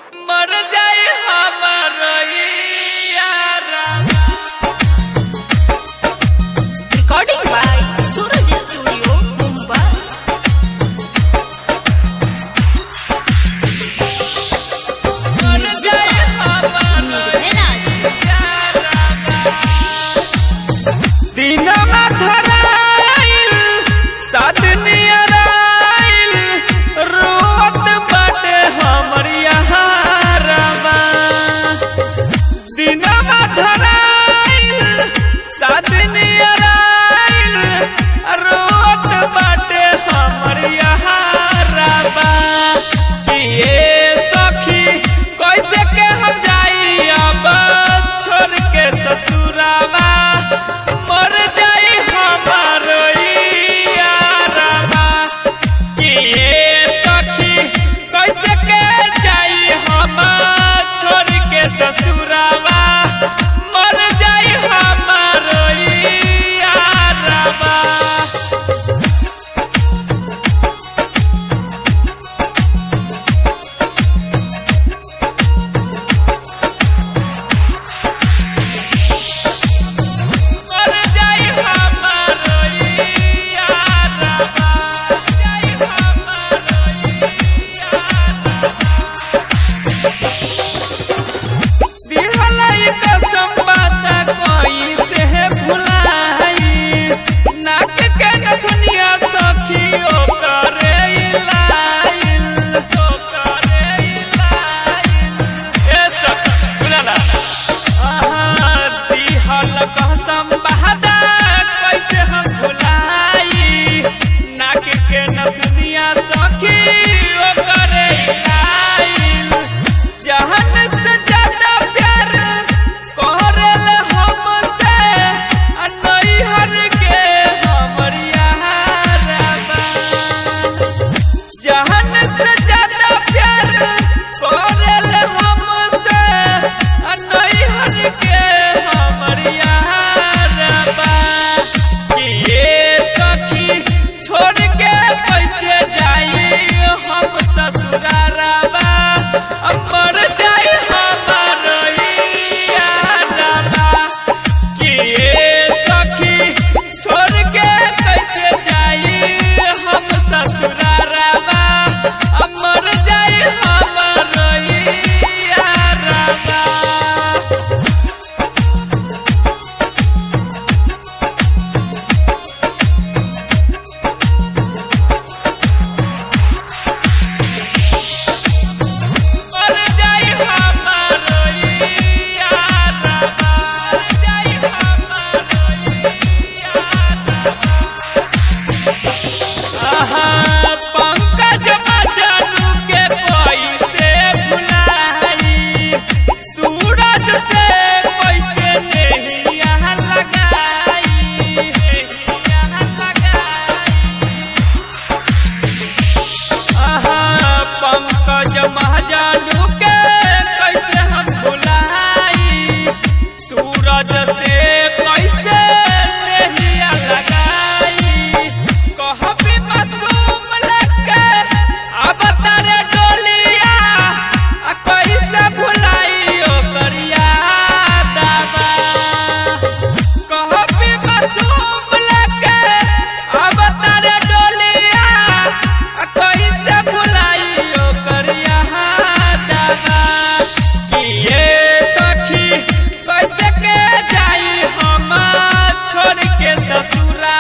मर जाए हमारा यारा। Recording by Suraj Studio, Mumbai. मर जाए हमारा यारा। दिनमा धराइल साधनिया राइल रोत बाटे हमर यहारवा। दिनमा धराइल साधनिया राइल रोत बाटे हमर यहारवा। ये सखी कैसे के हम जाई अब छोड़ के ससुरावा। मर जाई हमार यारवा। ये सखी कैसे के जाई हम छोड़ के ससुरावा। मर जाई हमार यारवा। मर जाई हमार यारवा। जाई हमार यारवा। दिहलाई कसम बात कोई से भुलाई। नाक के नथुनिया सखी ओकरे लाइल ओकरे लाइल। ए सखी सुना ना। दिहल कसम बहादा कैसे हम भुलाई। नाक के नथुनिया सखी ओकरे लाइल। जहन से ज्यादा प्यार करल हमसे नैहर के हमर यारवा। जहन से ज्यादा प्यार करल हमसे नैहर के हमर यारवा। ये सखी छोड़ के कैसे जाई हम ससुरारवा। मर जाए हमार यारवा। ये सखी छोड़ के कैसे जाई हम ससुरारवा। मर जाए हमार यारवा। मर जाई हमार यारवा। मर जाई हमार यारवा। पंकज मजनू के कैसे भुलाई। सूरज से कैसे नैया लगाई नैया लगाई। पंकज महाजनू के कैसे हम भुलाई। सूरज से कैसे नैया लगाई। कहबी मासूम लेके अब तारे डोलिया कैसे भुलाई ओकर यादवा। कहबी मासूम लेके अब तारे डोलिया कैसे भुलाई ओकर यादवा। ये सखी कैसे के जाई हम छोड़ के ससुरा।